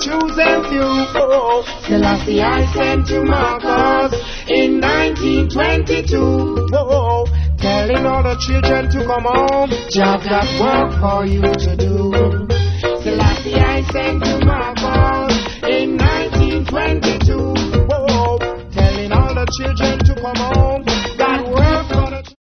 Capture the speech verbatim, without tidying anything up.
chosen few. Oh, Selassie I sent to Marcus in nineteen twenty-two. Oh, telling all the children to come home, Jah got work for you to do. Selassie I sent to